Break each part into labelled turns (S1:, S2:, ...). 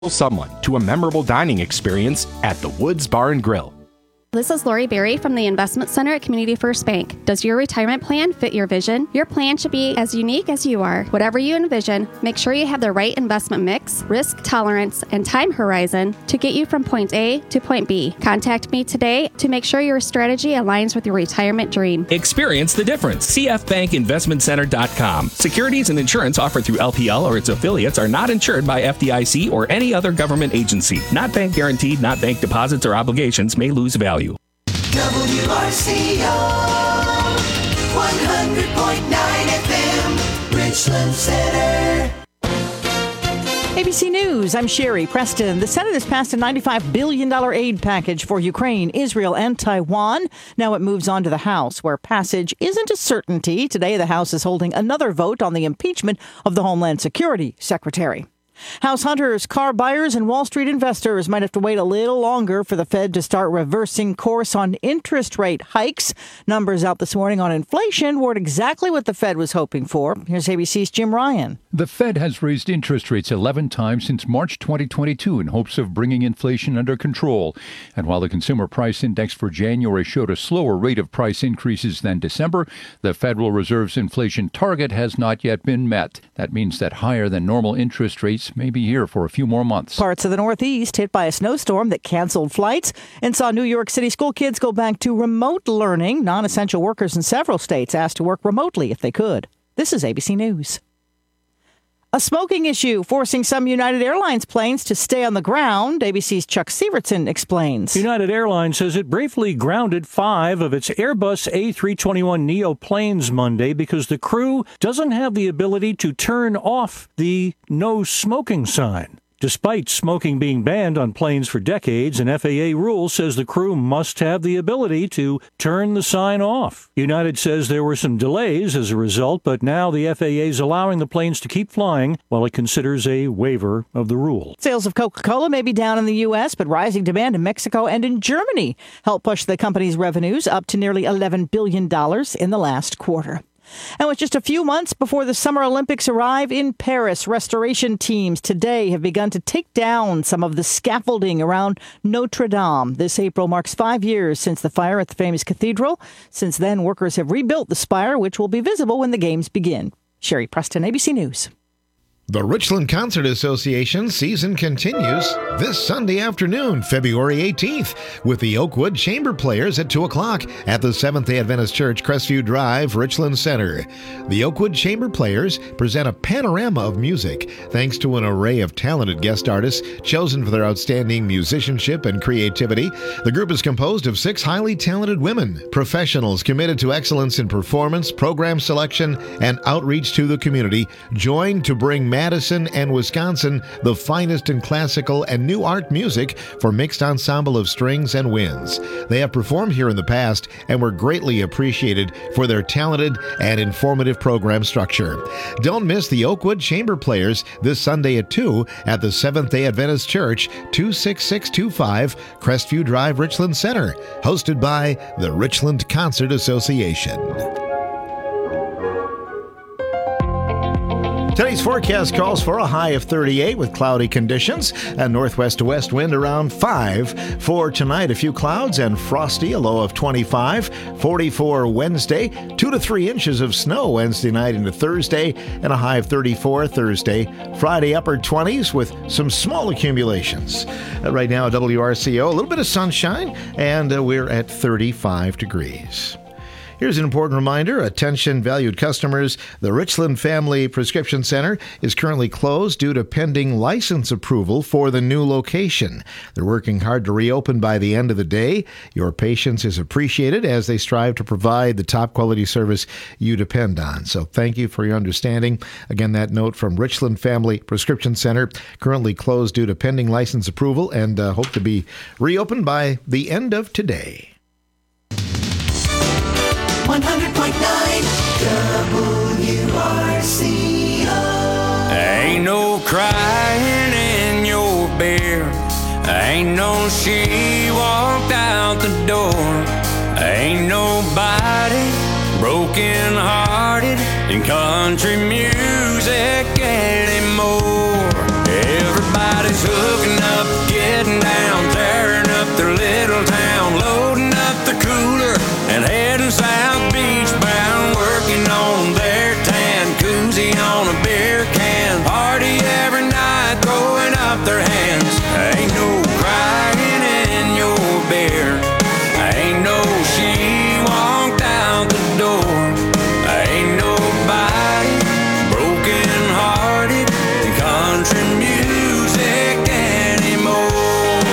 S1: someone to a memorable dining experience at the Woods Bar and Grill.
S2: This is Lori Berry from the Investment Center at Community First Bank. Does your retirement plan fit your vision? Your plan should be as unique as you are. Whatever you envision, make sure you have the right investment mix, risk tolerance, and time horizon to get you from point A to point B. Contact me today to make sure your strategy aligns with your retirement dream.
S3: Experience the difference. CFBankInvestmentCenter.com. Securities and insurance offered through LPL or its affiliates are not insured by FDIC or any other government agency. Not bank guaranteed, not bank deposits or obligations may lose value.
S4: WRCO 100.9 FM, Richland Center.
S5: ABC News, I'm Sherry Preston. The Senate has passed a $95 billion aid package for Ukraine, Israel, and Taiwan. Now it moves on to the House, where passage isn't a certainty. Today, the House is holding another vote on the impeachment of the Homeland Security Secretary. House hunters, car buyers, and Wall Street investors might have to wait a little longer for the Fed to start reversing course on interest rate hikes. Numbers out this morning on inflation weren't exactly what the Fed was hoping for. Here's ABC's Jim Ryan.
S6: The Fed has raised interest rates 11 times since March 2022 in hopes of bringing inflation under control. And while the Consumer Price Index for January showed a slower rate of price increases than December, the Federal Reserve's inflation target has not yet been met. That means that higher than normal interest rates may be here for a few more months.
S5: Parts of the Northeast hit by a snowstorm that canceled flights and saw New York City school kids go back to remote learning. Non-essential workers in several states asked to work remotely if they could. This is ABC News. A smoking issue forcing some United Airlines planes to stay on the ground. ABC's Chuck Sievertson explains.
S7: United Airlines says it briefly grounded 5 of its Airbus A321neo planes Monday because the crew doesn't have the ability to turn off the no smoking sign. Despite smoking being banned on planes for decades, an FAA rule says the crew must have the ability to turn the sign off. United says there were some delays as a result, but now the FAA is allowing the planes to keep flying while it considers a waiver of the rule.
S5: Sales of Coca-Cola may be down in the U.S., but rising demand in Mexico and in Germany helped push the company's revenues up to nearly $11 billion in the last quarter. And with just a few months before the Summer Olympics arrive in Paris, restoration teams today have begun to take down some of the scaffolding around Notre Dame. This April marks 5 years since the fire at the famous cathedral. Since then, workers have rebuilt the spire, which will be visible when the games begin. Sherry Preston, ABC News.
S8: The Richland Concert Association season continues this Sunday afternoon, February 18th, with the Oakwood Chamber Players at 2 o'clock at the Seventh-day Adventist Church, Crestview Drive, Richland Center. The Oakwood Chamber Players present a panorama of music thanks to an array of talented guest artists chosen for their outstanding musicianship and creativity. The group is composed of 6 highly talented women, professionals committed to excellence in performance, program selection, and outreach to the community, joined to bring Madison and Wisconsin the finest in classical and new art music for mixed ensemble of strings and winds. They have performed here in the past and were greatly appreciated for their talented and informative program structure. Don't miss the Oakwood Chamber Players this Sunday at 2 at the Seventh-day Adventist Church, 26625 Crestview Drive, Richland Center, hosted by the Richland Concert Association. Today's forecast calls for a high of 38 with cloudy conditions, a northwest to west wind around 5. For tonight, a few clouds and frosty, a low of 25. 44 Wednesday, 2 to 3 inches of snow Wednesday night into Thursday, and a high of 34 Thursday. Friday, upper 20s with some small accumulations. Right now, WRCO, a little bit of sunshine, and we're at 35 degrees. Here's an important reminder. Attention, valued customers. The Richland Family Prescription Center is currently closed due to pending license approval for the new location. They're working hard to reopen by the end of the day. Your patience is appreciated as they strive to provide the top quality service you depend on. So thank you for your understanding. Again, that note from Richland Family Prescription Center, currently closed due to pending license approval and hope to be reopened by the end of today.
S4: 100.9 WRCO.
S9: Ain't no crying in your beer. Ain't no she walked out the door. Ain't nobody broken hearted in country music anymore. Everybody's hooked hooking up, getting down, tearing up their little town, loading up the cooler and heading South Beach bound, working on their tan, koozie on a beer can, party every night, throwing up their hands. Ain't no crying in your beer, ain't no she walked out the door, ain't nobody broken hearted in country music anymore.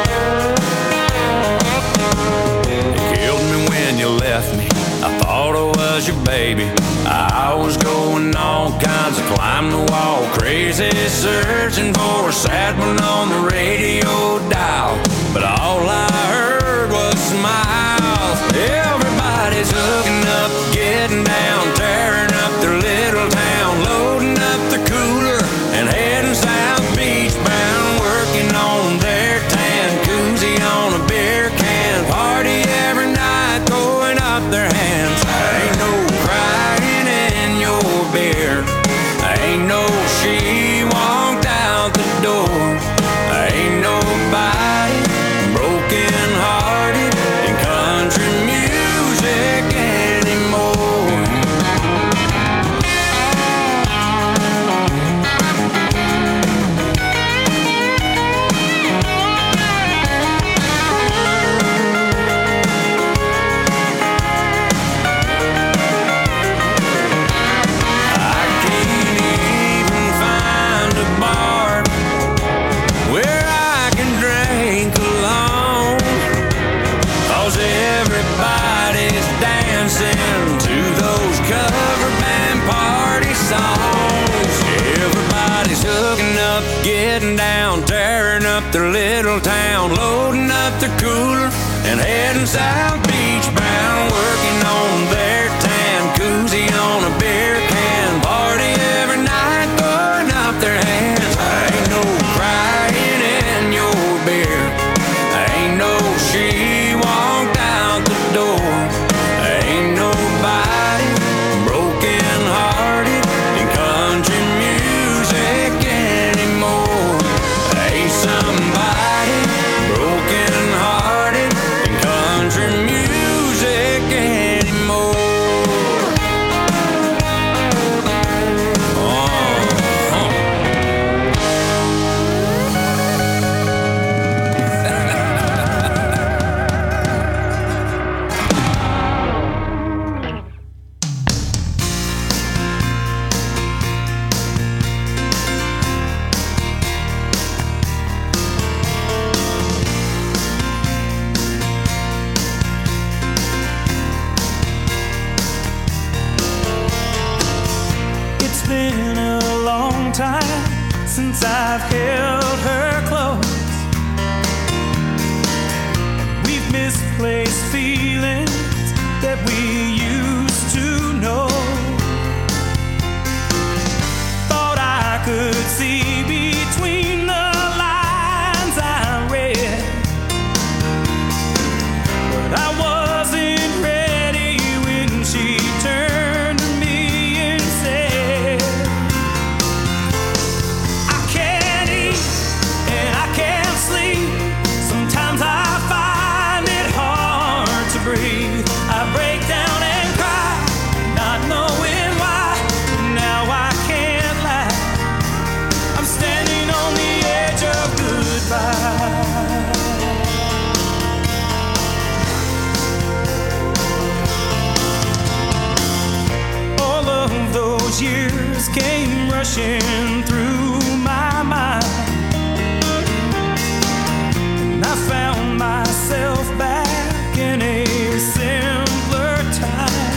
S9: You killed me when you left me, I thought I was your baby. I was going all kinds of climb the wall, crazy, searching for a sad one on the radio dial. But all I heard was smiles. Everybody's hooking up, getting down, tearing up their little town, loading up the cooler and heading South Beach bound, working on their tan, koozie on a beer can, party every night, throwing up their hands. Ain't no crying in your beer, ain't no she walked out the door, ain't nobody broken hearted in country music anymore. I can't even find a bar where I can drink alone, 'cause everybody's dancing to those cover band party songs. Everybody's hooking up, getting down, tearing up their little town, loading up the cooler and heading South Beach bound, working on their tan, koozie on a beer can, party every night, throwing up their hands. Ain't no crying in your beer, ain't no she walked out the door, ain't nobody broken hearted in country music anymore. Ain't somebody broken hearted in country music anymore.
S10: It's been a long time since I've held her close. We've misplaced feelings that we used to know. Thought I could see between the lines I read, but I wasn't ready when she turned to me and said, I can't eat and I can't sleep. Sometimes I find it hard to breathe. I break down and cry, not knowing why. Now I can't lie, I'm standing on the edge of goodbye. All of those years came rushing through my mind, and I found myself back in a simpler time.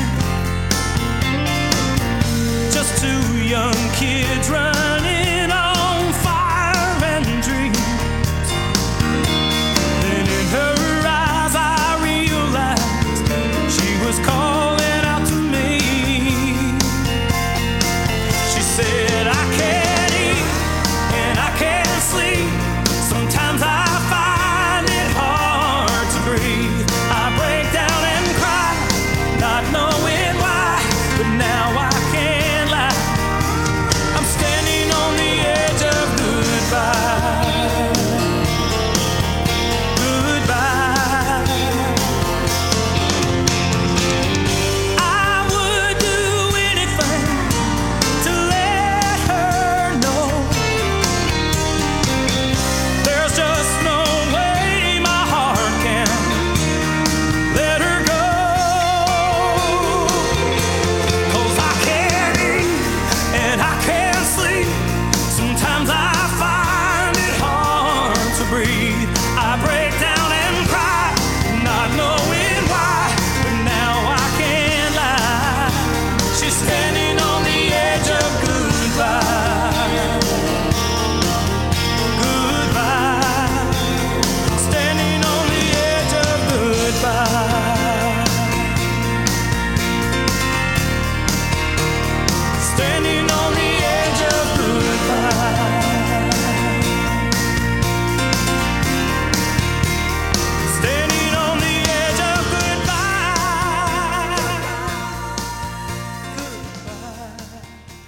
S10: Just two young kids running on fire and dreams. Then in her eyes I realized she was calling out to me. She said, I can't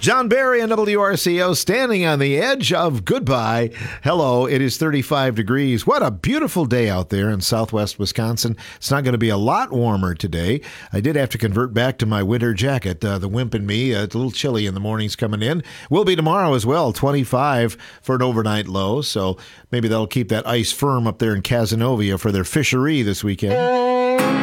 S8: John Barry and WRCO standing on the edge of goodbye. Hello, it is 35 degrees. What a beautiful day out there in southwest Wisconsin. It's not going to be a lot warmer today. I did have to convert back to my winter jacket, the Wimp and me. It's a little chilly in the mornings coming in. Will be tomorrow as well, 25 for an overnight low. So maybe that'll keep that ice firm up there in Cazenovia for their fishery this weekend.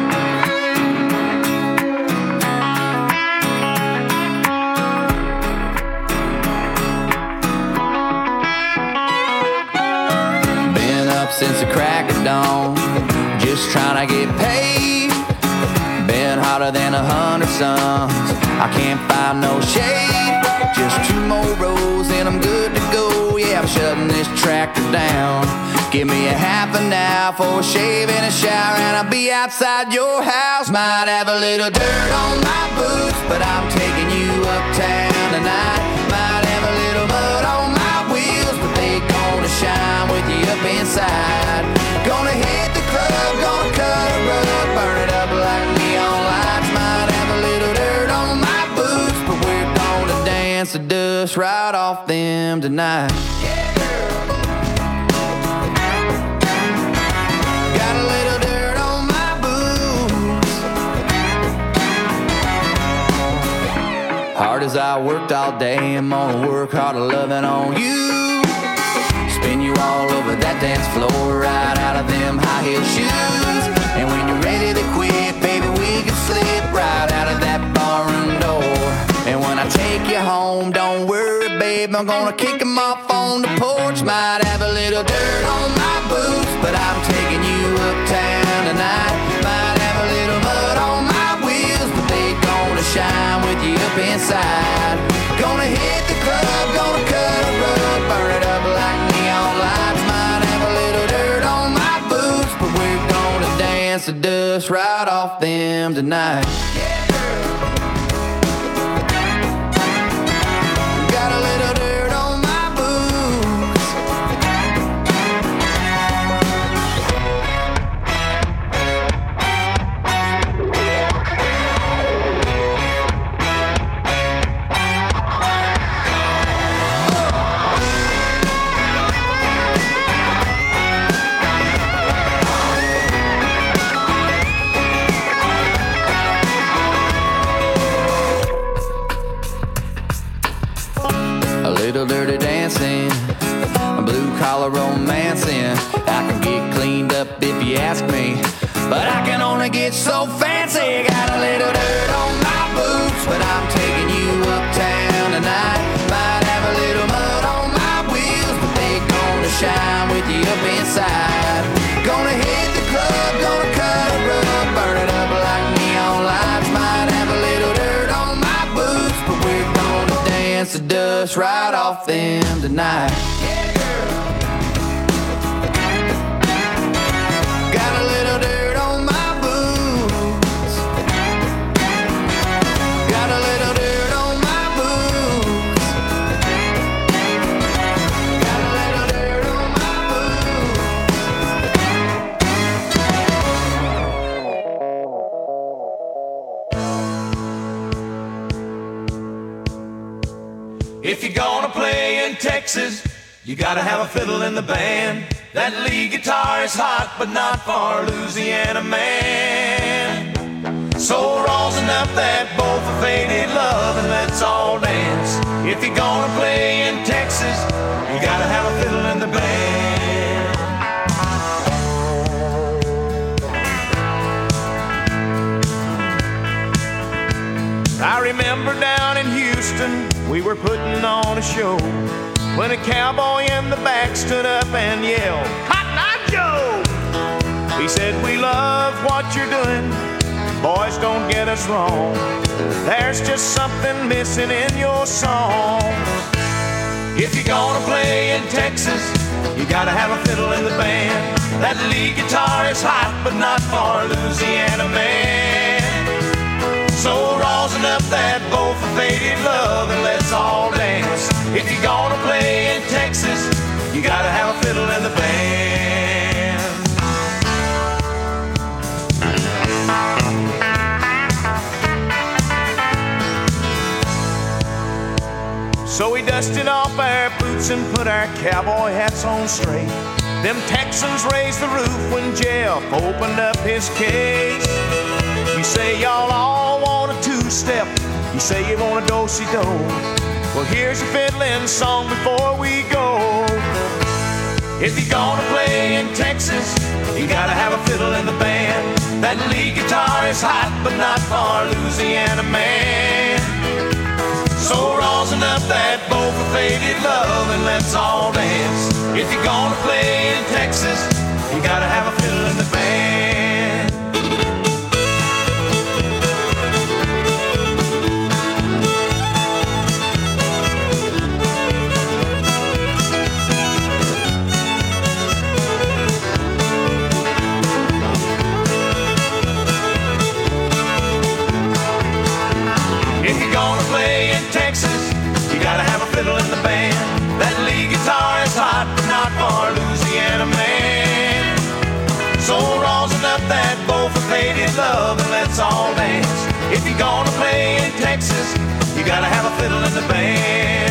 S11: Since the crack of dawn, just trying to get paid. Been hotter than 100 suns. I can't find no shade. Just 2 more rows and I'm good to go. Yeah, I'm shutting this tractor down. Give me a half an hour for a shave and a shower, and I'll be outside your house. Might have a little dirt on my boots, but I'm taking you uptown tonight. Might have a little mud on my wheels, but they gonna shine with you up inside. Gonna hit the club, gonna cut a rug, burn it up like neon lights. Might have a little dirt on my boots, but we're gonna dance the dust right off them tonight. Yeah, girl. Got a little dirt on my boots. Hard as I worked all day, I'm gonna work harder loving on you. Spin you all over that dance floor, right out of them high heel shoes. And when you're ready to quit, baby, we can slip right out of that barroom door. And when I take you home, don't worry, babe, I'm gonna kick them off on the porch. Might have a little dirt on my boots, but I'm taking you uptown tonight. Might have a little mud on my wheels, but they gonna shine with you up inside. Gonna hit the club, gonna cut a rug, burn it up like neon lights. Might have a little dirt on my boots, but we're gonna dance the dust right off them tonight. Yeah, girl. Got a little dirt on my boots. Little dirty dancing, blue collar romancing. I can get cleaned up if you ask me, but I can only get so fancy. Got a little dirt on my boots, but I'm taking you uptown tonight. Might have a little mud on my wheels, but they gonna shine with you up inside. Gonna hit the club, gonna cut a rug, burn it up like neon lights. Might have a little dirt on my boots, but we're gonna dance the dust right off them tonight. Yeah, girl. Got a little dirt on my boots. Got a little dirt on my boots. Got a little dirt on my
S10: boots. If you're gonna play in Texas, you gotta have a fiddle in the band. That lead guitar is hot, but not for Louisiana man. So rosin up that bowl for faded love and let's all dance. If you're gonna play in Texas, you gotta have a fiddle in the band. I remember down in Houston, we were putting on a show when a cowboy in the back stood up and yelled, "Cotton Eye Joe!" He said, "We love what you're doing, boys, don't get us wrong. There's just something missing in your song. If you're gonna play in Texas, you gotta have a fiddle in the band. That lead guitar is hot, but not for Louisiana man. So rosin up that bowl for faded love and let's all dance. If you're gonna play in Texas, you gotta have a fiddle in the band." dusted off our boots and put our cowboy hats on straight. Them Texans raised the roof when Jeff opened up his case. You say y'all all want a two-step. You say you want a do-si-do. Well, here's a fiddling song before we go. If you're gonna play in Texas, you gotta have a fiddle in the band. That lead guitar is hot, but not for Louisiana man. So rosin up that bow for faded love and let's all dance. If you're gonna play in Texas, you gotta have a fiddle in the band. If you're gonna play in Texas, you gotta have a fiddle in the band. That lead guitar is hot, but not for Louisiana man. So rosin up that bow for faded love and let's all dance. If you're gonna play in Texas, you gotta have a fiddle in the band.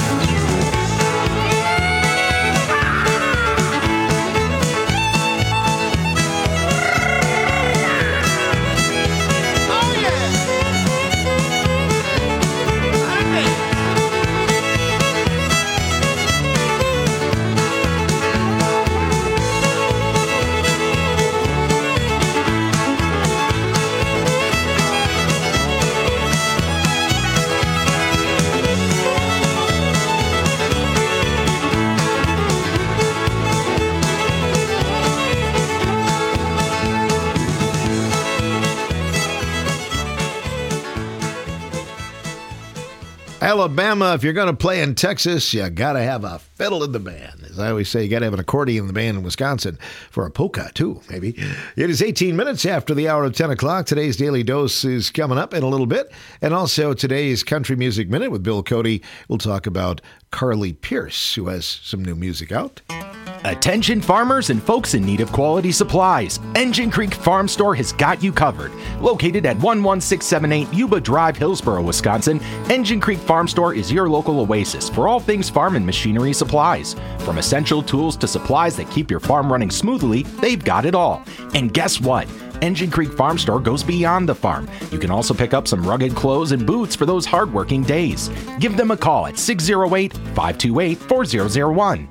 S8: Alabama, if you're going to play in Texas, you got to have a fiddle in the band. As I always say, you got to have an accordion in the band in Wisconsin for a polka, too, maybe. It is 18 minutes after the hour of 10 o'clock. Today's Daily Dose is coming up in a little bit. And also today's Country Music Minute with Bill Cody. We'll talk about Carly Pierce, who has some new music out.
S1: Attention farmers and folks in need of quality supplies. Engine Creek Farm Store has got you covered. Located at 11678 Yuba Drive, Hillsboro, Wisconsin, Engine Creek Farm Store is your local oasis for all things farm and machinery supplies. From essential tools to supplies that keep your farm running smoothly, they've got it all. And guess what? Engine Creek Farm Store goes beyond the farm. You can also pick up some rugged clothes and boots for those hardworking days. Give them a call at 608-528-4001.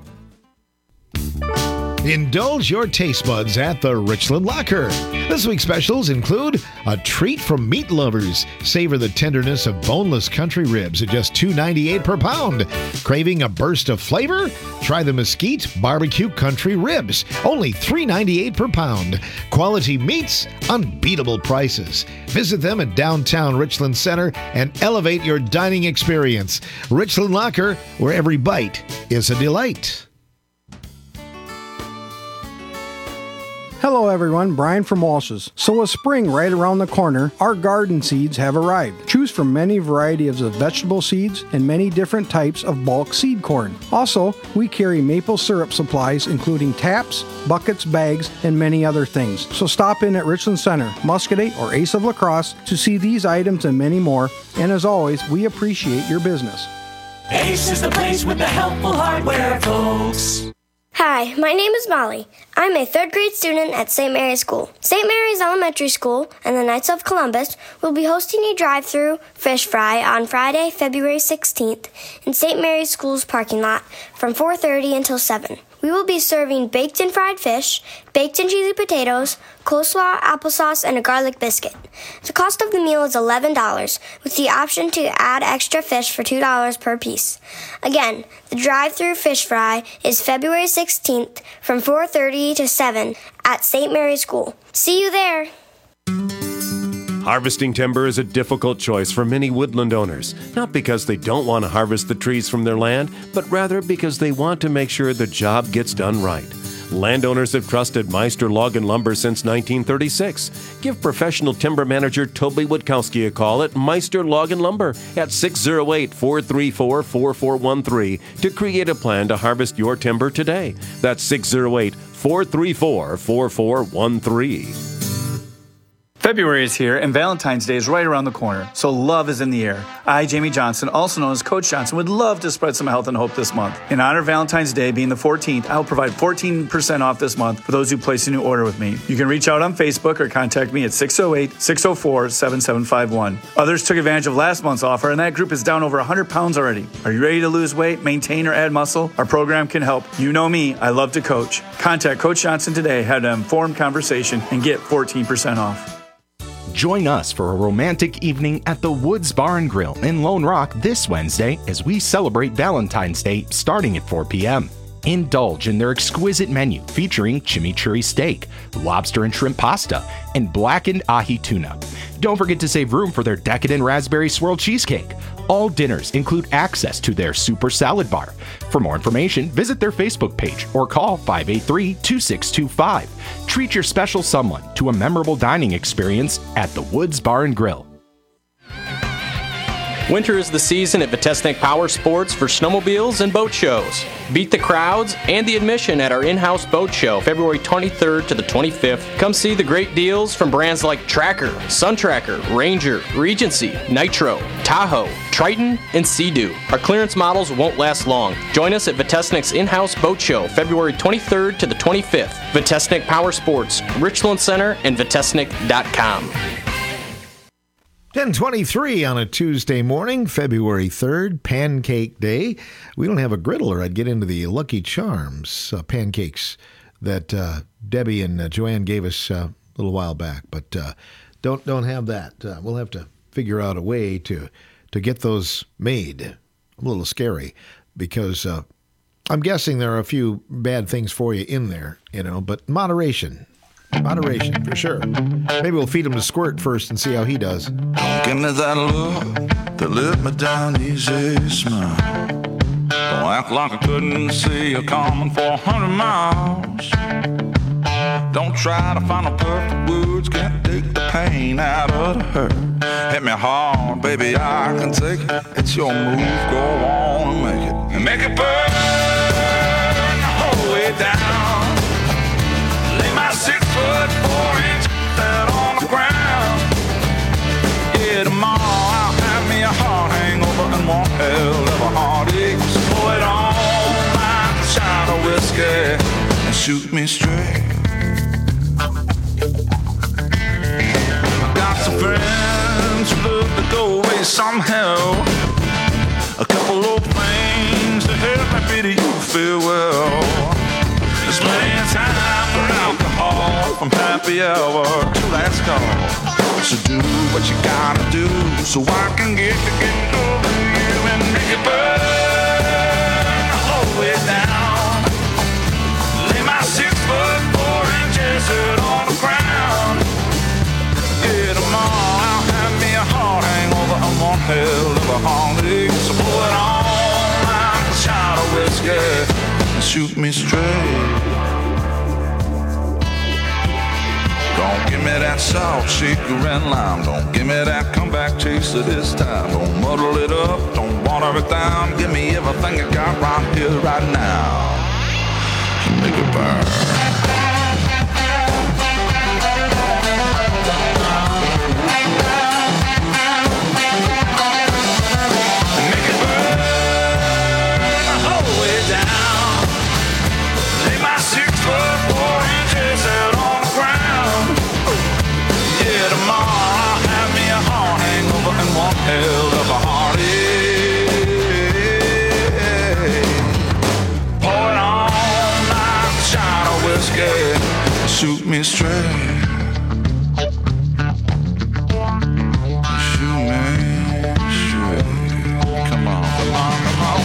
S8: Indulge your taste buds at the Richland Locker. This week's specials include a treat from meat lovers. Savor the tenderness of boneless country ribs at just $2.98 per pound. Craving a burst of flavor? Try the Mesquite Barbecue Country Ribs, only $3.98 per pound. Quality meats, unbeatable prices. Visit them at downtown Richland Center and elevate your dining experience. Richland Locker, where every bite is a delight.
S12: Hello everyone, Brian from Walsh's. So with spring right around the corner, our garden seeds have arrived. Choose from many varieties of vegetable seeds and many different types of bulk seed corn. Also, we carry maple syrup supplies including taps, buckets, bags, and many other things. So stop in at Richland Center, Muscatine, or Ace of La Crosse to see these items and many more. And as always, we appreciate your business.
S10: Ace is the place with the helpful hardware, folks.
S13: Hi, my name is Molly. I'm a third grade student at St. Mary's School. St. Mary's Elementary School and the Knights of Columbus will be hosting a drive-through fish fry on Friday, February 16th in St. Mary's School's parking lot from 4:30 until 7. We will be serving baked and fried fish, baked and cheesy potatoes, coleslaw, applesauce, and a garlic biscuit. The cost of the meal is $11, with the option to add extra fish for $2 per piece. Again, the drive-through fish fry is February 16th from 4:30 to 7 at St. Mary's School. See you there!
S14: Harvesting timber is a difficult choice for many woodland owners, not because they don't want to harvest the trees from their land, but rather because they want to make sure the job gets done right. Landowners have trusted Meister Log and Lumber since 1936. Give professional timber manager Toby Witkowski a call at Meister Log and Lumber at 608-434-4413 to create a plan to harvest your timber today. That's 608-434-4413.
S15: February is here and Valentine's Day is right around the corner, so love is in the air. I, Jamie Johnson, also known as Coach Johnson, would love to spread some health and hope this month. In honor of Valentine's Day being the 14th, I will provide 14% off this month for those who place a new order with me. You can reach out on Facebook or contact me at 608-604-7751. Others took advantage of last month's offer, and that group is down over 100 pounds already. Are you ready to lose weight, maintain, or add muscle? Our program can help. You know me, I love to coach. Contact Coach Johnson today, have an informed conversation, and get 14% off.
S1: Join us for a romantic evening at the Woods Bar and Grill in Lone Rock this Wednesday as we celebrate Valentine's Day starting at 4 p.m. Indulge in their exquisite menu featuring chimichurri steak, lobster and shrimp pasta, and blackened ahi tuna. Don't forget to save room for their decadent raspberry swirl cheesecake. All dinners include access to their super salad bar. For more information, visit their Facebook page or call 583-2625. Treat your special someone to a memorable dining experience at the Woods Bar and Grill.
S16: Winter is the season at Vitesnik Power Sports for snowmobiles and boat shows. Beat the crowds and the admission at our in-house boat show, February 23rd to the 25th. Come see the great deals from brands like Tracker, Sun Tracker, Ranger, Regency, Nitro, Tahoe, Triton, and Sea-Doo. Our clearance models won't last long. Join us at Vitesnik's in-house boat show, February 23rd to the 25th. Vitesnik Power Sports, Richland Center, and Vitesnik.com.
S8: 10:23 on a Tuesday morning, February 3rd, Pancake Day. We don't have a griddle, or I'd get into the Lucky Charms pancakes that Debbie and Joanne gave us a little while back, but don't have that. We'll have to figure out a way to get those made. A little scary because I'm guessing there are a few bad things for you in there, but moderation. Moderation, for sure. Maybe we'll feed him to Squirt first and see how he does.
S17: Give me that look that let me down easy, smile. Don't act like I couldn't see you coming for 100 miles. Don't try to find the perfect words, can't take the pain out of the hurt. Hit me hard, baby, I can take it. It's your move, go on and make it. And make it burn the whole way down. Lay my 6 foot 4 inch out on the ground. Yeah, tomorrow I'll have me a heart hangover and one hell of a heartache. So pour it on like a shot of whiskey and shoot me straight. I got some friends who love to go away somehow. A couple of things to help me pity you feel well. There's plenty of time for alcohol from happy hour to last call. So do what you gotta do so I can get over you and make it burn the whole way down. Lay my 6 foot 4 inches out on the ground. Yeah, tomorrow I'll have me a heart hangover and one hell of a heartache. So pull it on like a shot of whiskey and shoot me straight. Don't give me that salt, shaker, and lime. Don't give me that comeback chaser this time. Don't muddle it up, don't water it down. Give me everything you got right here, right now. Make it burn. Hell of a heartache. Pour it on like a shot of whiskey. Shoot me straight. Shoot me straight. Come on, come on, come on.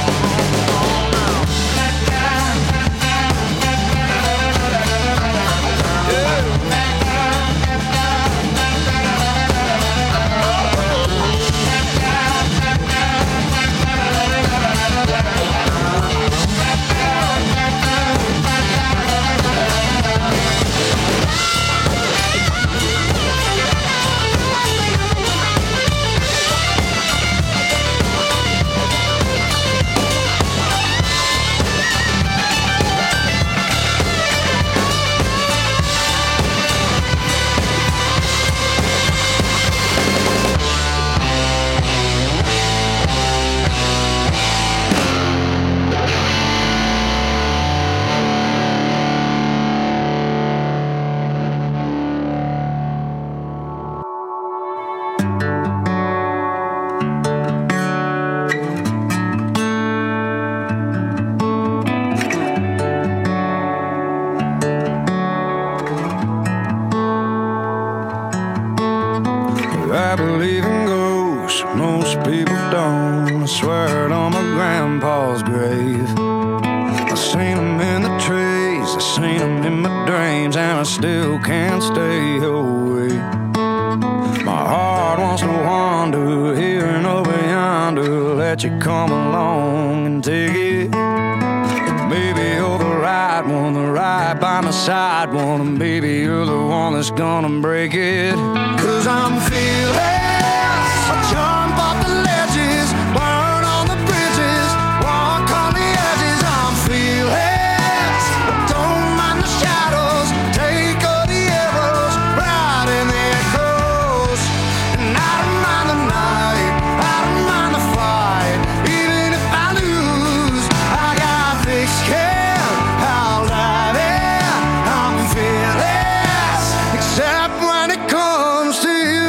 S17: in my dreams, and I still can't stay away. My heart wants to wander here and over yonder, let you come along and take it. Maybe you're the right one, the right by my side one, and maybe you're the one that's gonna break it. 'Cause I'm fearless, I jump off the ledges, burn on the bridges, walk on the edges. I'm fearless, I don't mind the shadows, take all the arrows, ride in the echoes. And I don't mind the night, I don't mind the fight, even if I lose, I got thick skin, I'll dive in. I'm fearless, except when it comes to you.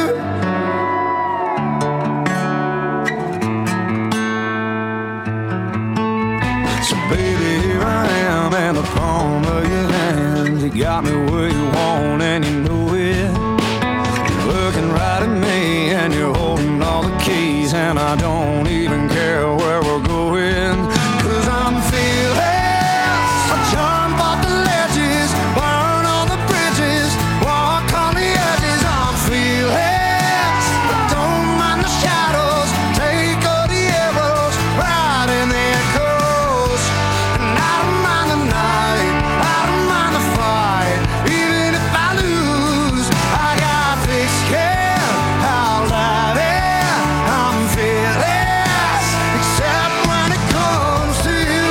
S17: So baby, here I am in the palm of your hand. You got me where you want and you know it. You're looking right at me and you're holding all the keys, and I don't even care where we're going. 'Cause I'm fearless, I jump off the ledges, burn on the bridges, walk on the edges. I'm fearless, I don't mind the shadows, take all the arrows, ride in the echoes. And I don't mind the night, I don't mind the fight, even if I lose, I got thick skin, I'll dive in. I'm fearless, except when it comes to you.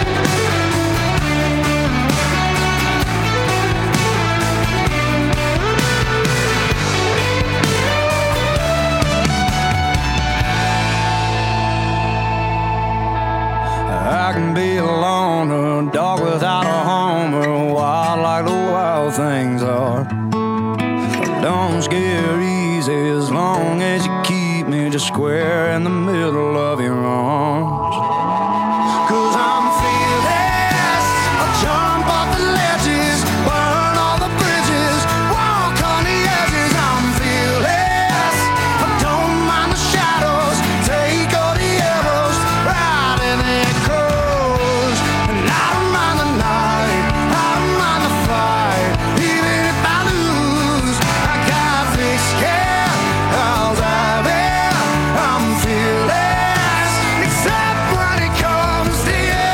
S17: I can be alone, or a dog without a home, or wild like the wild things are. I don't scare easy as long as you keep me just square in the middle of your arms. 'Cause I'm fearless, I jump off the ledges, burn all the bridges, walk on the edges. I'm fearless, I don't mind the shadows, take all the arrows, ride in the echoes. And I don't mind the night, I don't mind the fight, even if I lose, I got thick skin, I'll dive in. I'm fearless, except when it comes to you.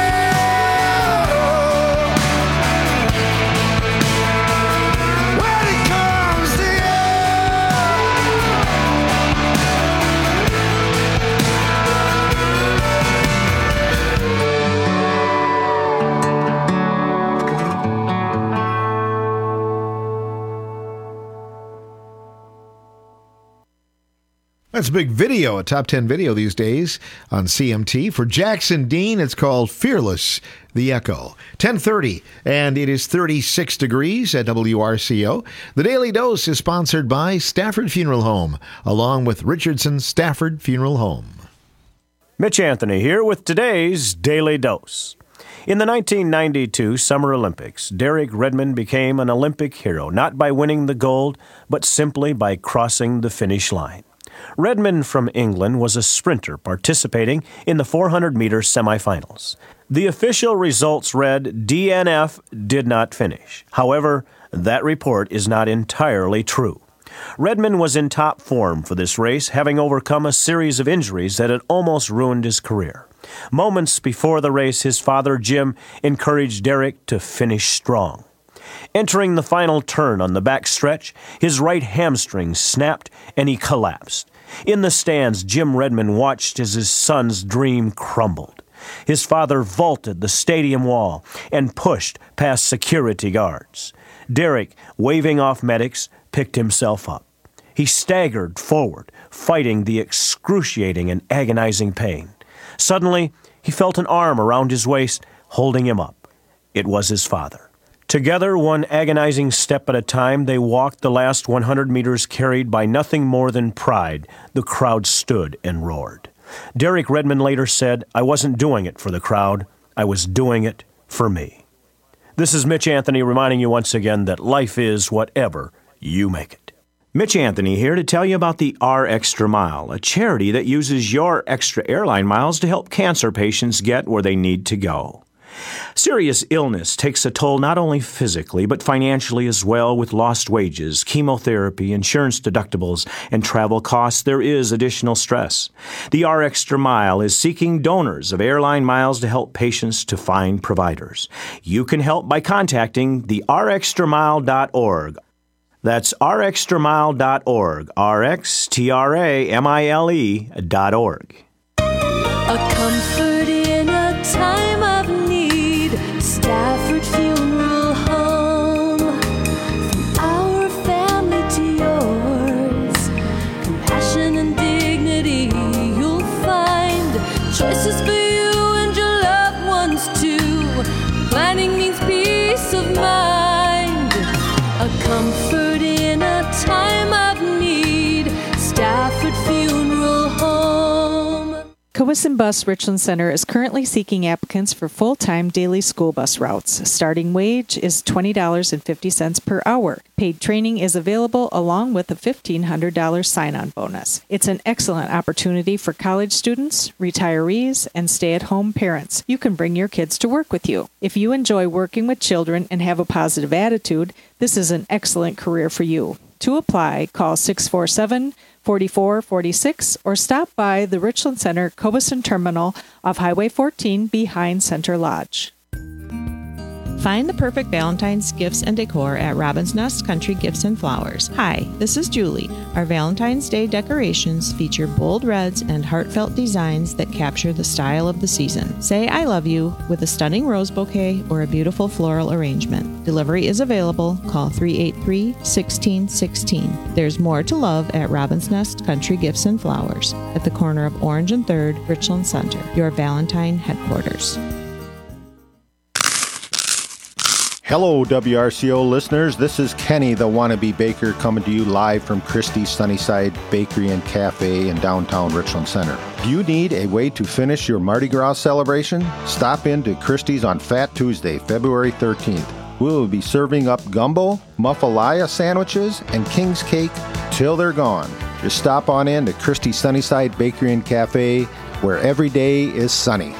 S17: When it comes to you.
S8: That's a big video, a top 10 video these days on CMT. For Jackson Dean, it's called Fearless, The Echo. 10:30, and it is 36 degrees at WRCO. The Daily Dose is sponsored by Stafford Funeral Home, along with Richardson Stafford Funeral Home.
S18: Mitch Anthony here with today's Daily Dose. In the 1992 Summer Olympics, Derek Redmond became an Olympic hero, not by winning the gold, but simply by crossing the finish line. Redmond from England was a sprinter participating in the 400-meter semifinals. The official results read DNF did not finish. However, that report is not entirely true. Redmond was in top form for this race, having overcome a series of injuries that had almost ruined his career. Moments before the race, his father, Jim, encouraged Derek to finish strong. Entering the final turn on the back stretch, his right hamstring snapped and he collapsed. In the stands, Jim Redmond watched as his son's dream crumbled. His father vaulted the stadium wall and pushed past security guards. Derek, waving off medics, picked himself up. He staggered forward, fighting the excruciating and agonizing pain. Suddenly, he felt an arm around his waist, holding him up. It was his father. Together, one agonizing step at a time, they walked the last 100 meters carried by nothing more than pride. The crowd stood and roared. Derek Redmond later said, "I wasn't doing it for the crowd. I was doing it for me." This is Mitch Anthony reminding you once again that life is whatever you make it. Mitch Anthony here to tell you about the R Extra Mile, a charity that uses your extra airline miles to help cancer patients get where they need to go. Serious illness takes a toll not only physically, but financially as well, with lost wages, chemotherapy, insurance deductibles, and travel costs. There is additional stress. The R Extra Mile is seeking donors of airline miles to help patients to find providers. You can help by contacting the rextramile.org. That's rextramile.org, rxtramile.org.
S10: A comfort in a time of need. Stafford Funeral Home. From our family to yours. Compassion and dignity you'll find. Choices for you and your loved ones too. Planning means peace of mind. A comfort in a time of need. Stafford Funeral Home.
S19: Cowesson Bus Richland Center is currently seeking applicants for full-time daily school bus routes. Starting wage is $20.50 per hour. Paid training is available along with a $1,500 sign-on bonus. It's an excellent opportunity for college students, retirees, and stay-at-home parents. You can bring your kids to work with you. If you enjoy working with children and have a positive attitude, this is an excellent career for you. To apply, call 647-4446 or stop by the Richland Center Cowesson Terminal off Highway 14 behind Center Lodge.
S20: Find the perfect Valentine's gifts and decor at Robin's Nest Country Gifts and Flowers. Hi, this is Julie. Our Valentine's Day decorations feature bold reds and heartfelt designs that capture the style of the season. Say I love you with a stunning rose bouquet or a beautiful floral arrangement. Delivery is available. Call 383-1616. There's more to love at Robin's Nest Country Gifts and Flowers at the corner of Orange and 3rd, Richland Center, your Valentine headquarters.
S21: Hello, WRCO listeners. This is Kenny, the wannabe baker, coming to you live from Christie's Sunnyside Bakery and Cafe in downtown Richland Center. Do you need a way to finish your Mardi Gras celebration? Stop in to Christie's on Fat Tuesday, February 13th. We will be serving up gumbo, muffalaya sandwiches, and king's cake till they're gone. Just stop on in to Christie's Sunnyside Bakery and Cafe, where every day is sunny.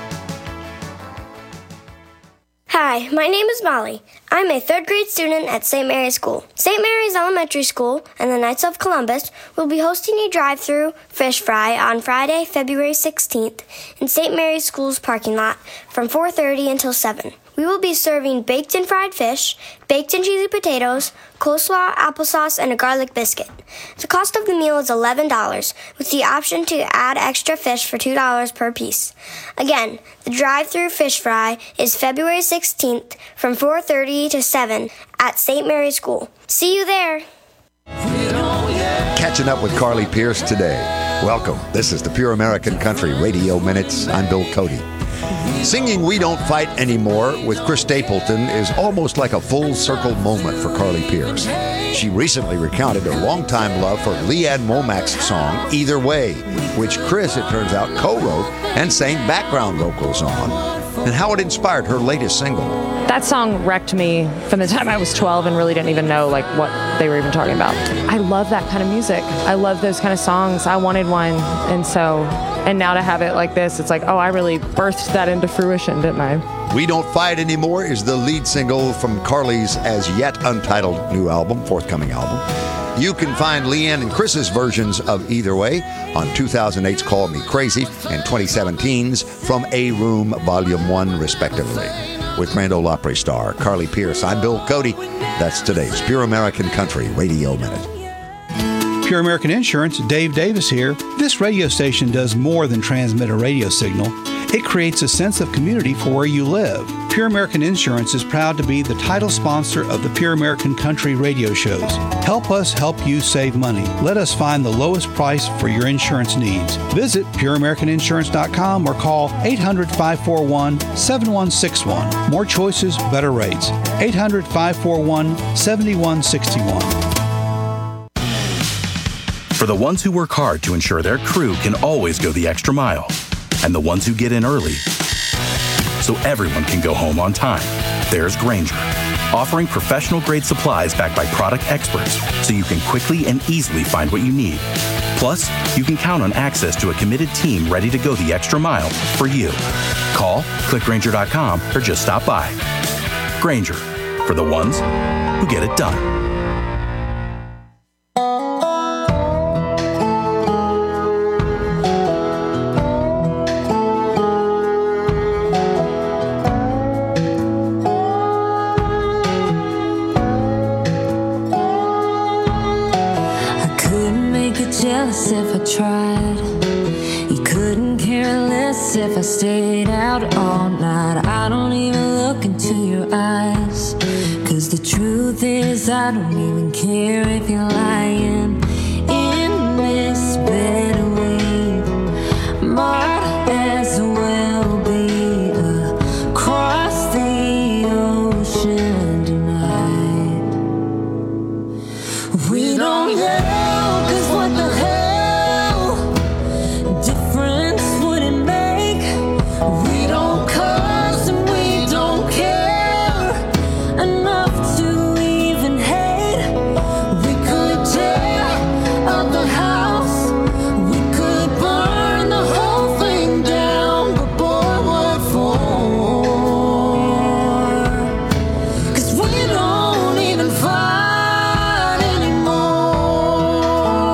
S13: Hi, my name is Molly. I'm a third grade student at St. Mary's School. St. Mary's Elementary School and the Knights of Columbus will be hosting a drive-through fish fry on Friday, February 16th in St. Mary's School's parking lot from 4:30 until 7. We will be serving baked and fried fish, baked and cheesy potatoes, coleslaw, applesauce, and a garlic biscuit. The cost of the meal is $11, with the option to add extra fish for $2 per piece. Again, the drive-through fish fry is February 16th from 4:30 to 7 at St. Mary's School. See you there!
S22: Catching up with Carly Pierce today. Welcome. This is the Pure American Country Radio Minutes. I'm Bill Cody. Singing We Don't Fight Anymore with Chris Stapleton is almost like a full circle moment for Carly Pierce. She recently recounted her longtime love for Leanne Womack's song Either Way, which Chris, it turns out, co-wrote and sang background vocals on, and how it inspired her latest single.
S23: That song wrecked me from the time I was 12 and really didn't even know what they were even talking about. I love that kind of music. I love those kind of songs. I wanted one, and now to have it like this, it's like, oh, I really birthed that into fruition, didn't I?
S22: We Don't Fight Anymore is the lead single from Carly's as yet untitled new album, forthcoming album. You can find Leanne and Chris's versions of Either Way on 2008's Call Me Crazy and 2017's From A Room Volume 1, respectively. With Grand Ole Opry star Carly Pierce, I'm Bill Cody. That's today's Pure American Country Radio Minute.
S24: Pure American Insurance, Dave Davis here. This radio station does more than transmit a radio signal. It creates a sense of community for where you live. Pure American Insurance is proud to be the title sponsor of the Pure American Country radio shows. Help us help you save money. Let us find the lowest price for your insurance needs. Visit pureamericaninsurance.com or call 800-541-7161. More choices, better rates. 800-541-7161.
S25: For the ones who work hard to ensure their crew can always go the extra mile, and the ones who get in early so everyone can go home on time, there's Grainger, offering professional-grade supplies backed by product experts so you can quickly and easily find what you need. Plus, you can count on access to a committed team ready to go the extra mile for you. Call, click Grainger.com, or just stop by. Grainger, for the ones who get it done.
S2: Jealous if I tried. You couldn't care less if I stayed out all night. I don't even look into your eyes, 'cause the truth is I don't even care if you're lying. In this bed we might as well be across the ocean tonight. We don't know, 'cause what the hell difference would it make? We don't cuss and we don't care enough to even hate. We could tear up the house, we could burn the whole thing down, but boy, what for? 'Cause we don't even fight anymore.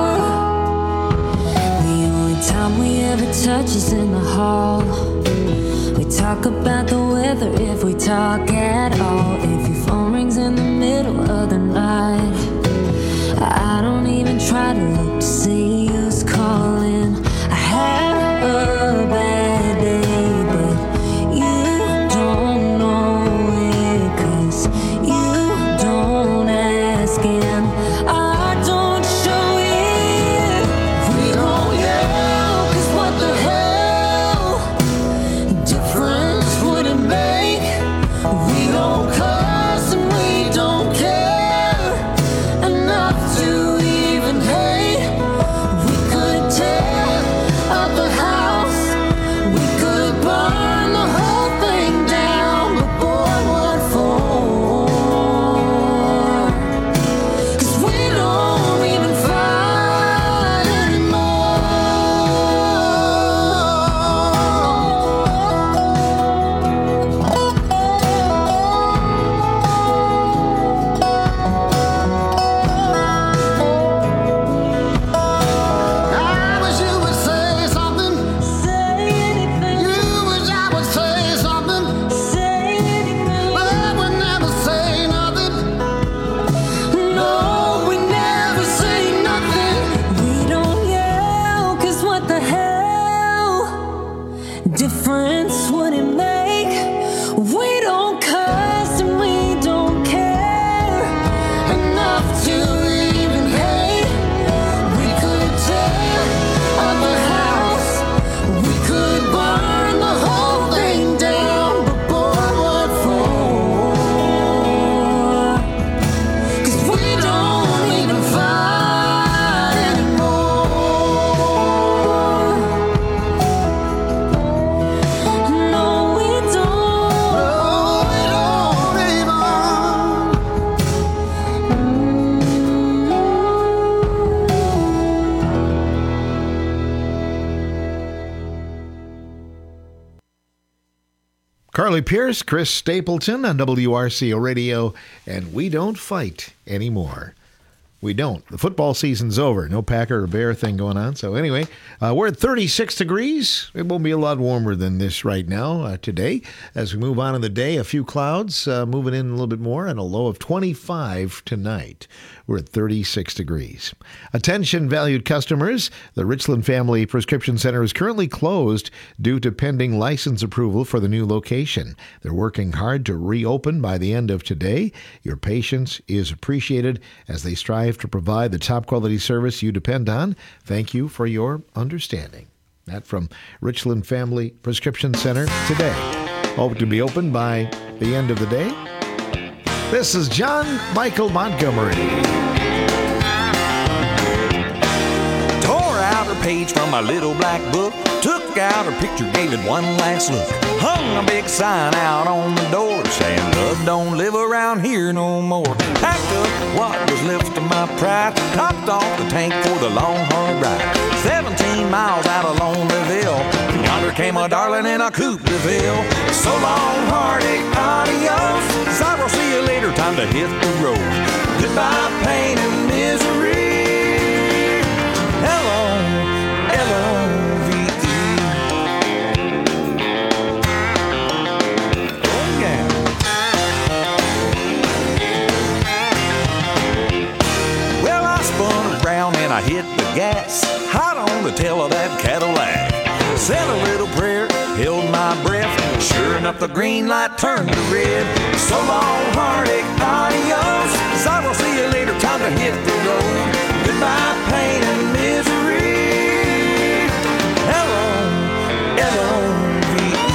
S2: The only time we ever touch is in the hall. We talk about the weather if we talk at all. If your phone rings in the middle of the night, I don't even try to look to see who's calling. I had a bad day, but you don't know it, 'cause you don't ask and I don't show it. We don't yell, 'cause what the hell difference would it make? We don't cuss and we don't care enough to even hate. We could tear up the house, we could burn the whole thing down, but boy, what for? 'Cause we don't even fight anymore. I wish you would say something. Say anything. You wish I would say something. Say anything. But I would never say nothing. No, we never say nothing. We don't yell, 'cause what the hell difference would it make? We don't cuss and we don't care enough to even hate. We could tear up the house, we could burn the whole thing down, but boy, what for? 'Cause we don't even fight anymore. No, we don't. No, we don't even.
S8: Carly Pierce, Chris Stapleton on WRCO Radio, and we don't fight anymore. We don't. The football season's over. No Packer or Bear thing going on. So anyway, we're at 36 degrees. It won't be a lot warmer than this right now today. As we move on in the day, a few clouds moving in a little bit more, and a low of 25 tonight. We're at 36 degrees. Attention, valued customers. The Richland Family Prescription Center is currently closed due to pending license approval for the new location. They're working hard to reopen by the end of today. Your patience is appreciated as they strive to provide the top quality service you depend on. Thank you for your understanding. That from Richland Family Prescription Center today. Hope to be open by the end of the day. This is John Michael Montgomery.
S3: Tore out a page from my little black book,
S9: Took out her picture, gave it one last look. Hung a big sign out on the door saying, love don't live around here no more. Packed up what was left of my pride, topped off the tank for the long hard ride. 17 miles out of Lonelyville, yonder came a darling in a coupe de ville. So long, heartache, adios. Cyril, see you later, time to hit the road. Goodbye, pain and misery. Hello, L-O-V-E. Oh, yeah. Well, I spun around and I hit the gas, hot on the tail of that Cadillac. Said a little prayer, held my breath. Sure enough, the green light turned to red. So long, heartache, adios. Cyril, see you later, time to hit the road. Goodbye, pain and misery. Hello, L-O-V-E.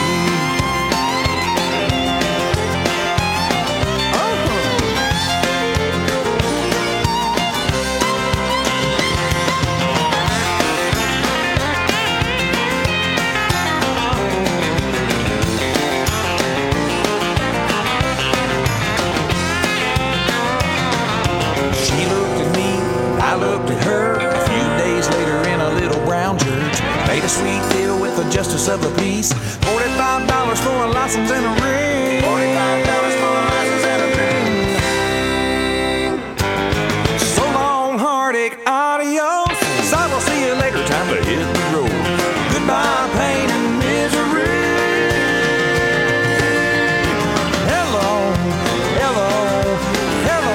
S9: She looked at me, I looked at her. A few days later in a little brown church, made a sweet deal with the justice of the peace. $45 for a license and a ring. $45 for a license and a ring. So long, heartache, adios. Cyril, see you later, time to hit the road. Goodbye, pain and misery. Hello, hello, hello.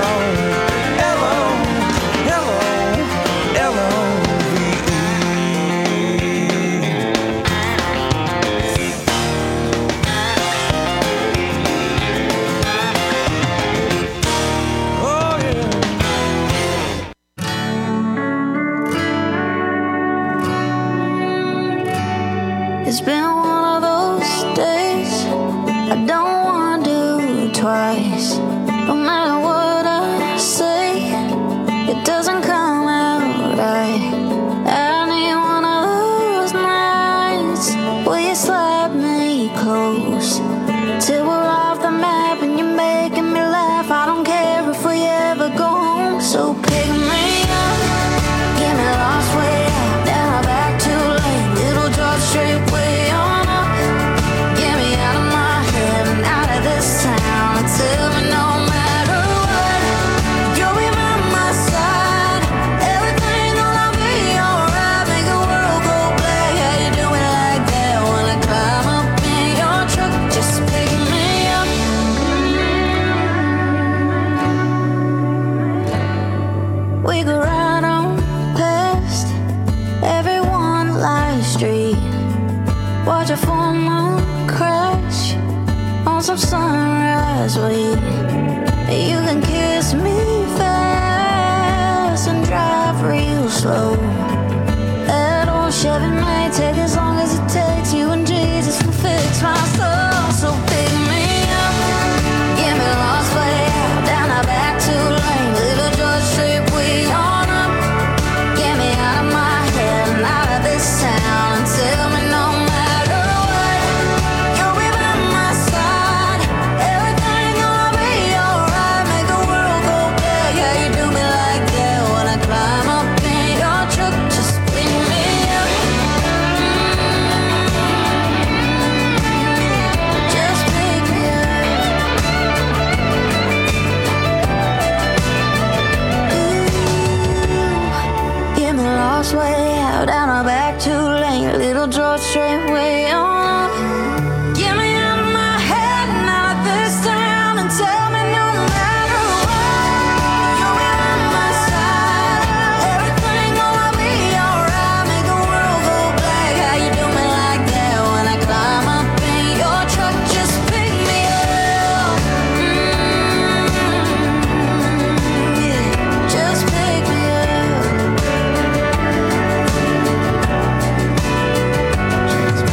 S2: It's been one of those days I don't want to do twice. No matter what I say, it doesn't come out right. I need one of those nights where you slap me close till we're off the map and you're making me laugh. I don't care if we ever go home, so pick me up, get me lost way out, then I'm back too late. Little George Strait way on up, get me out of my head and out of this town. Tell me no matter what, you'll be by my side. Everything gonna be alright. Make the world go black. How you do it like that? When I climb up in your truck, just pick me up. We go right on past every one light street. Watch a full moon crash on some sunrise weed. You can kiss me fast and drive real slow. That old Chevy may take as long as it takes. You and Jesus will fix my soul. So pick me up, get me lost way out, down the back too lane. Little George Strait way on up, get me out of my head and out of this town. And tell me no matter what, you'll be by my side. Everything gonna be alright. Make the world go back. Yeah, you do me like that. When I climb up in your truck, just pick me up. Just pick me up. Get me lost way out, down a back two lane. Little George Strait way on up. Get me out of my head and out of this town. And tell me no matter what, you'll be by my side. Everything gonna be alright. Make the world go black. How you do me like that? When I climb up in your truck, just pick me up. Yeah, just pick me up. Just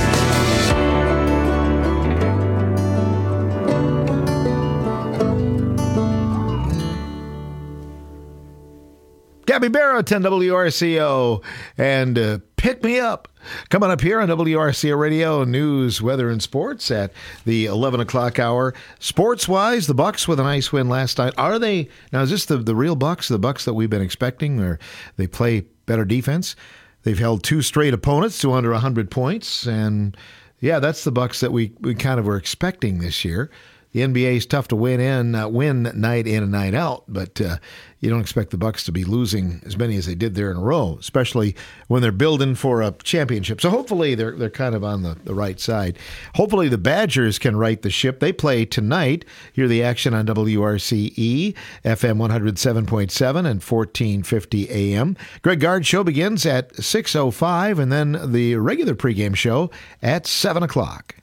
S8: Gabby Barrett on WRCO and Pick Me Up. Coming up here on WRCO Radio, news, weather, and sports at the 11 o'clock hour. Sports-wise, the Bucks with a nice win last night. Are they, now is this the real Bucks, the Bucks that we've been expecting, or they play better defense? They've held 2 straight opponents to under 100 points, and yeah, that's the Bucks that we kind of were expecting this year. The NBA is tough to win night in and night out, but you don't expect the Bucks to be losing as many as they did there in a row, especially when they're building for a championship. So hopefully they're kind of on the right side. Hopefully the Badgers can right the ship. They play tonight. Hear the action on WRCE, FM 107.7 and 1450 AM. Greg Gard Show begins at 6:05, and then the regular pregame show at 7 o'clock.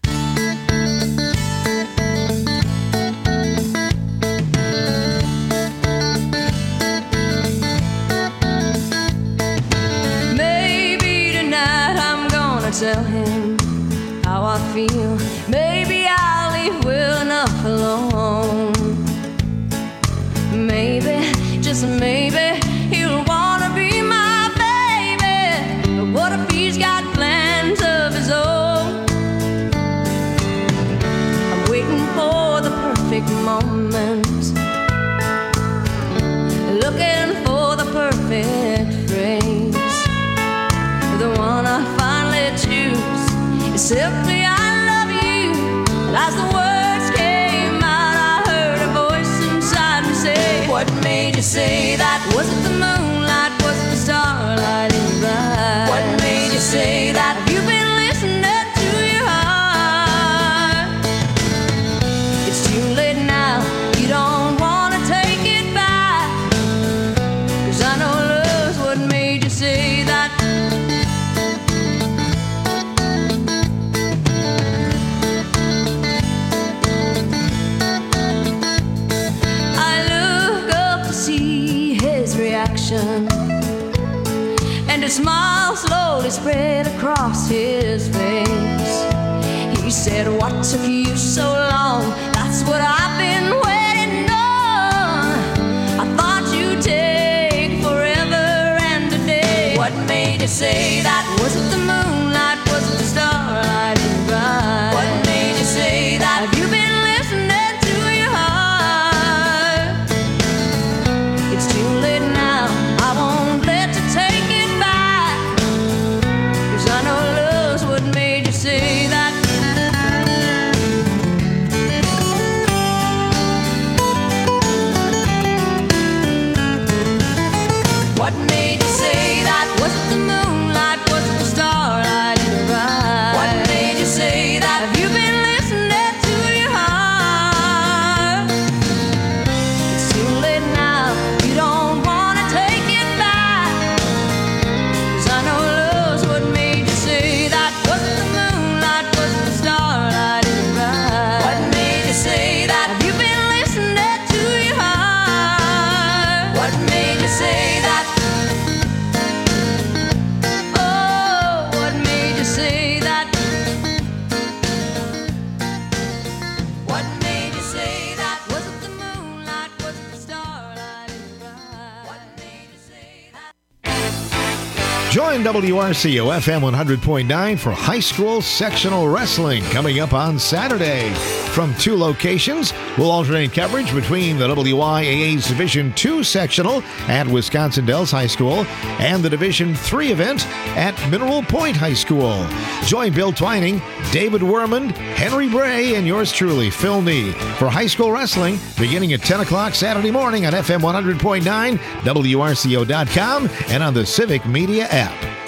S2: Tell him how I feel. Maybe I'll leave well enough alone. Maybe, just maybe, he'll wanna be my baby. But what if he's got plans of his own? I'm waiting for the perfect moment, looking for the perfect phrase, the one I finally choose is simply I love you. And as the words came out, I heard a voice inside me say, what made you say that? Was it the moonlight? Was it the starlight in your eyes? What made you say that? Have you been listening to your heart? It's too late now, you don't want to take it back, 'cause I know love's what made you say that. And a smile slowly spread across his face. He said, what took you so long? That's what I've been waiting on. I thought you'd take forever and a day. What made you say that? Was it the moonlight? Was it the starlight in your eyes? What made you say that? Have you been listening to your heart? It's too late now, I won't let you take it back, 'cause I know love's what made you say that. What made you say that? Was it the moonlight? Was it the starlight in your eyes? What made you say that? Have you been listening to your heart? It's too late now, you don't want to take it back, 'cause I know love's what made you say that. Was it the moonlight? Was it the starlight in your eyes? What made you say that? Have you been listening to your heart? What made you say that? Oh, what made you say that? What made you say that? Was it the moonlight? Was it the starlight in your eyes? What made you say that?
S8: Join WRCO FM 100.9 for high school sectional wrestling coming up on Saturday. From 2 locations, we'll alternate coverage between the WIAA's Division II sectional at Wisconsin Dells High School and the Division III event at Mineral Point High School. Join Bill Twining, David Wermond, Henry Bray, and yours truly, Phil Nee, for high school wrestling beginning at 10 o'clock Saturday morning on FM 100.9, WRCO.com, and on the Civic Media app.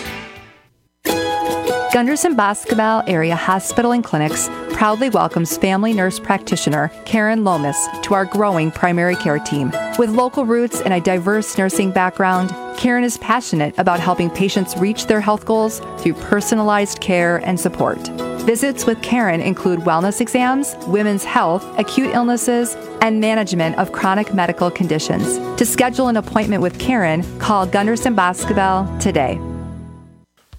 S3: Gunderson Boscobel Area Hospital and Clinics proudly welcomes family nurse practitioner Karen Lomas to our growing primary care team. With local roots and a diverse nursing background, Karen is passionate about helping patients reach their health goals through personalized care and support. Visits with Karen include wellness exams, women's health, acute illnesses, and management of chronic medical conditions. To schedule an appointment with Karen, call Gunderson Boscobel today.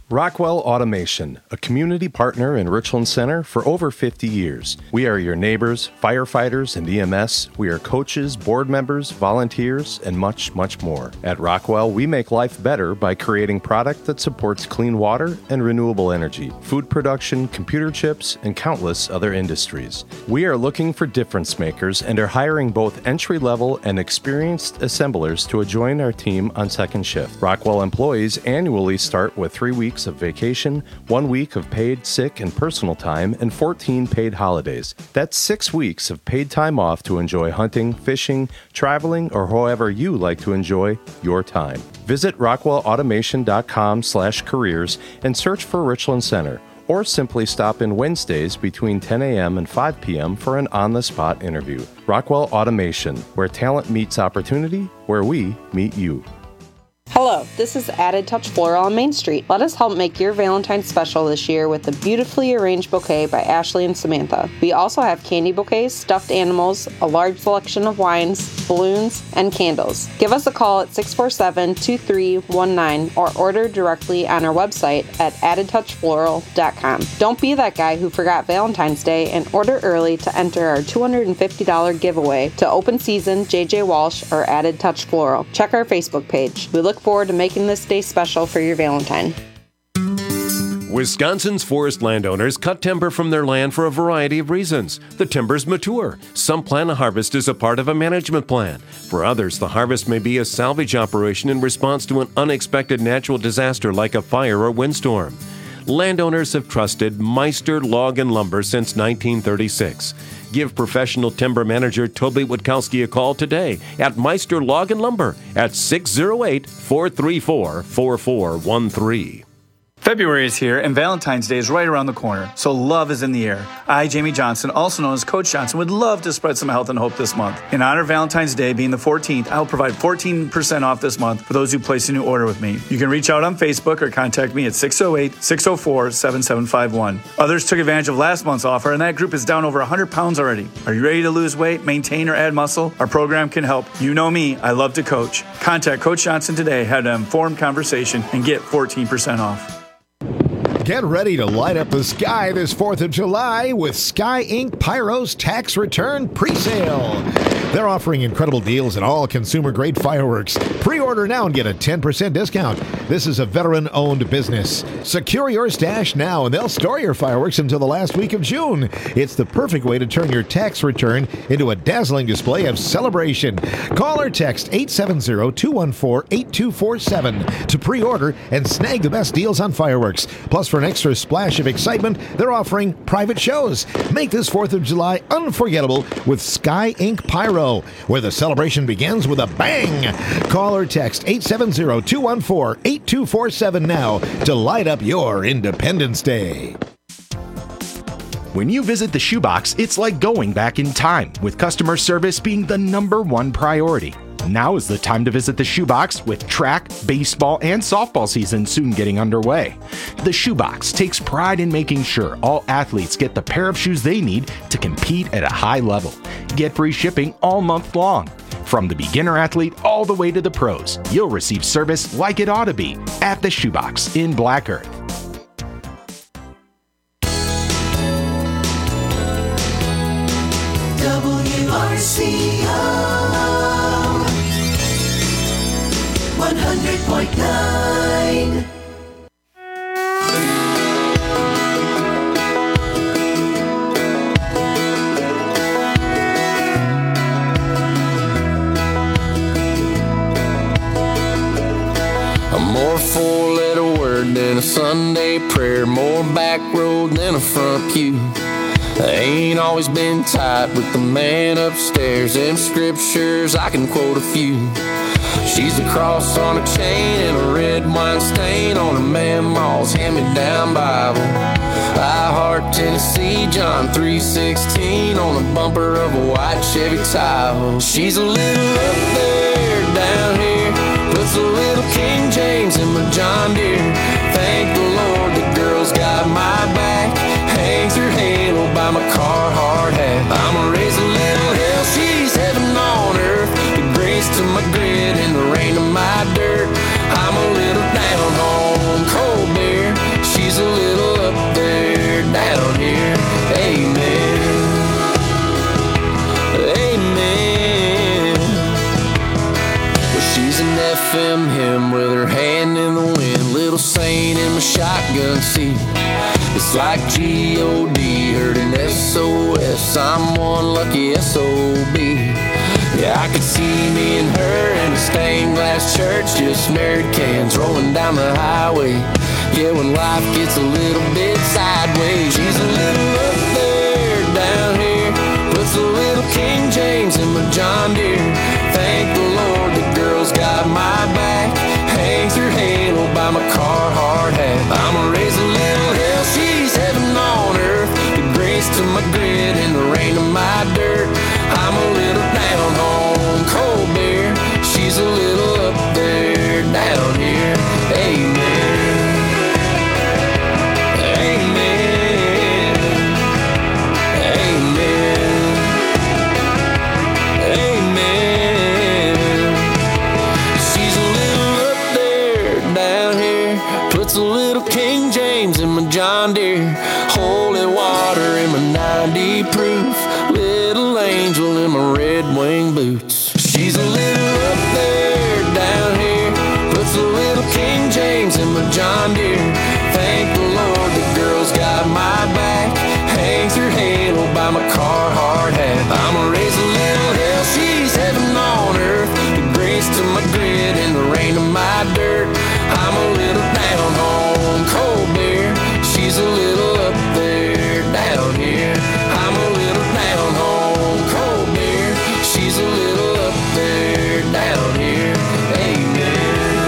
S14: Rockwell Automation, a community partner in Richland Center for over 50 years. We are your neighbors, firefighters, and EMS. We are coaches, board members, volunteers, and much, much more. At Rockwell, we make life better by creating product that supports clean water and renewable energy, food production, computer chips, and countless other industries. We are looking for difference makers and are hiring both entry-level and experienced assemblers to join our team on second shift. Rockwell employees annually start with 3 weeks of vacation, 1 week of paid sick and personal time, and 14 paid holidays. That's 6 weeks of paid time off to enjoy hunting, fishing, traveling, or however you like to enjoy your time. Visit rockwellautomation.com/careers and search for Richland Center, or simply stop in Wednesdays between 10 a.m. and 5 p.m. for an on-the-spot interview. Rockwell Automation, where talent meets opportunity, where we meet you.
S4: Hello, this is Added Touch Floral on Main Street. Let us help make your Valentine's special this year with a beautifully arranged bouquet by Ashley and Samantha. We also have candy bouquets, stuffed animals, a large selection of wines, balloons, and candles. Give us a call at 647-2319 or order directly on our website at addedtouchfloral.com. Don't be that guy who forgot Valentine's Day and order early to enter our $250 giveaway to Open Season, JJ Walsh, or Added Touch Floral. Check our Facebook page. We look forward to making this day special for your Valentine.
S14: Wisconsin's forest landowners cut timber from their land for a variety of reasons. The timber's mature. Some plan a harvest as a part of a management plan. For others, the harvest may be a salvage operation in response to an unexpected natural disaster like a fire or windstorm. Landowners have trusted Meister Log and Lumber since 1936. Give professional timber manager Toby Witkowski a call today at Meister Log and Lumber at 608-434-4413.
S15: February is here and Valentine's Day is right around the corner, so love is in the air. I, Jamie Johnson, also known as Coach Johnson, would love to spread some health and hope this month. In honor of Valentine's Day being the 14th, I will provide 14% off this month for those who place a new order with me. You can reach out on Facebook or contact me at 608-604-7751. Others took advantage of last month's offer, and that group is down over 100 pounds already. Are you ready to lose weight, maintain, or add muscle? Our program can help. You know me, I love to coach. Contact Coach Johnson today, have an informed conversation, and get 14% off.
S8: Get ready to light up the sky this 4th of July with Sky Inc. Pyro's tax return pre-sale. They're offering incredible deals on all consumer-grade fireworks. Pre-order now and get a 10% discount. This is a veteran-owned business. Secure your stash now, and they'll store your fireworks until the last week of June. It's the perfect way to turn your tax return into a dazzling display of celebration. Call or text 870-214-8247 to pre-order and snag the best deals on fireworks. Plus, for an extra splash of excitement, they're offering private shows. Make this 4th of July unforgettable with Sky Inc. Pyro, where the celebration begins with a bang. Call or text 870-214-8247 now to light up your Independence Day.
S1: When you visit the Shoebox, it's like going back in time, with customer service being the #1 priority. Now is the time to visit the Shoebox, with track, baseball, and softball season soon getting underway. The Shoebox takes pride in making sure all athletes get the pair of shoes they need to compete at a high level. Get free shipping all month long. From the beginner athlete all the way to the pros, you'll receive service like it ought to be at the Shoebox in Black Earth.
S10: WRCO 100.9.
S9: I'm more four-letter word than a Sunday prayer, more back road than a front pew. I ain't always been tight with the man upstairs. Them scriptures, I can quote a few. She's a cross on a chain and a red wine stain on a Mama's hand-me-down Bible. I heart Tennessee, John 3:16 on the bumper of a white Chevy Tahoe. She's a little up there, down here, puts a little King James in my John Deere. Thank the Lord the girl's got my back. Hangs her halo by my Carhartt hat. I'ma raise a little hell, she's heaven on earth. The grace to my grit and the rain to my dirt. I'm a little down on cold beer.
S5: She's an FM hymn with her hand in the wind, little saint in my shotgun seat. It's like G.O.D. heard an SOS, I'm one lucky SOB. Yeah, I could see me and her in a stained glass church, just married cans rolling down the highway. Yeah, when life gets a little bit sideways, she's a little up there, down here, puts a little King James in my John Deere. Thank the Lord the girl's got my back, hangs her halo by my Carhartt hat. I'ma raise a little hell, she's heaven on earth, the grace to my grit and the rain to my dirt. I'm a little down home, cold beer, she's a little up there, down here. Amen. A little King James in my John Deere, holy water in my 90 proof, little angel in my red wing boots. She's a little up there, down here, puts a little King James in my John Deere. Thank the Lord the girl's got my back, hangs her halo by my Carhartt hat. I'ma raise a little hell, she's heaven on earth, the grace to my grit and the rain to my dirt. I'm a little down home, cold beer, she's a little up there, down here. I'm a little down home, cold beer, she's a little up there, down here. Amen.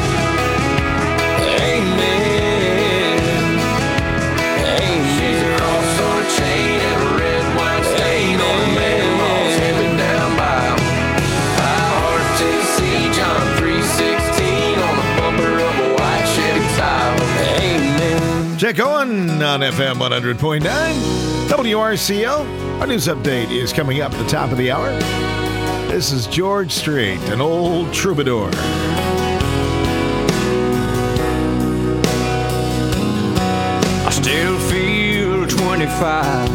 S5: Amen. Amen. She's a cross on a chain and a red wine stain on a man lost headed down by High Heart, Tennessee, John 3:16 on the bumper of a white Chevy Tahoe. Amen.
S8: Check on FM 100.9 WRCO. Our news update is coming up at the top of the hour. This is George Strait, an old troubadour.
S6: I still feel 25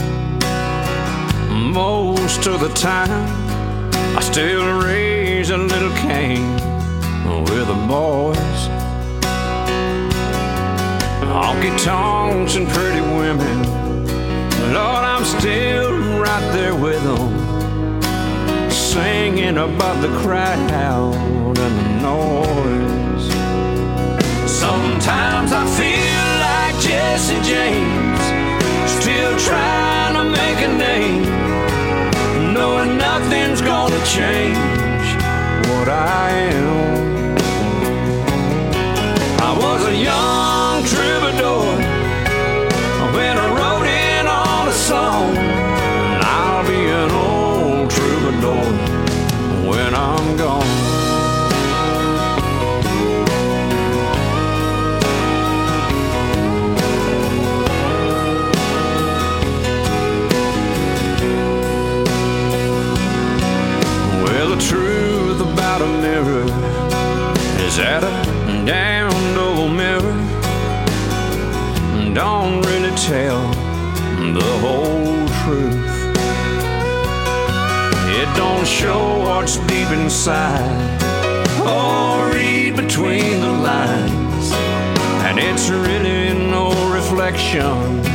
S6: most of the time. I still raise a little Cain with the boys. Honky tonks and pretty women, Lord, I'm still right there with them, singing above the crowd and the noise. Sometimes I feel like Jesse James, still trying to make a name, knowing nothing's gonna change what I am. I was a young troubadour when I wrote in on a song, and I'll be an old troubadour when I'm gone. Well, the truth about a mirror is that a damned old mirror don't really tell the whole truth. It don't show what's deep inside or read between the lines, and it's really no reflection